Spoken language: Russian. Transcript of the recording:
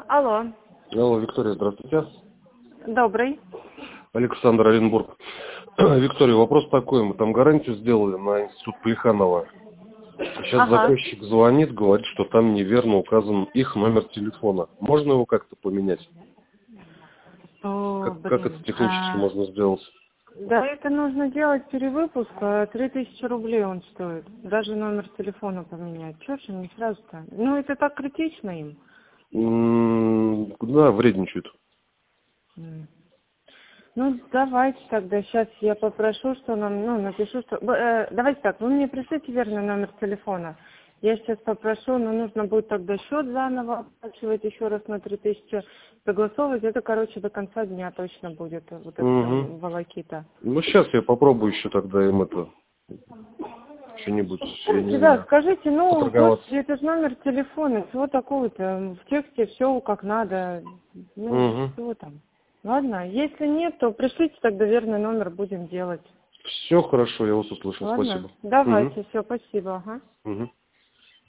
Алло. Алло, Виктория, здравствуйте. Добрый. Александр, Оренбург. Виктория, вопрос такой. Мы там гарантию сделали на институт Плеханова. Сейчас Ага. заказчик звонит, говорит, что там неверно указан их номер телефона. Можно его как-то поменять? О, Как это блин. технически можно сделать? Да, это нужно делать перевыпуск, 3000 рублей он стоит. Даже номер телефона поменять. Чё же не сразу-то? Ну, это так критично им. Да, вредничают. М. Ну, давайте тогда, сейчас я попрошу, что нам, напишу, что... давайте так, вы мне пришлите верный номер телефона. Я сейчас попрошу, но нужно будет тогда счет заново оплачивать еще раз на 3000, согласовывать. Это, короче, до конца дня точно будет вот эта волокита. Ну, сейчас я попробую еще тогда им это... Что-нибудь, я не Да, знаю, скажите, поторговаться. господи, это же номер телефона, всего такого-то, в тексте все как надо, всего там. Ладно, если нет, то пришлите тогда верный номер, будем делать. Все хорошо, я вас услышал, Ладно, спасибо. давайте, все, спасибо, ага.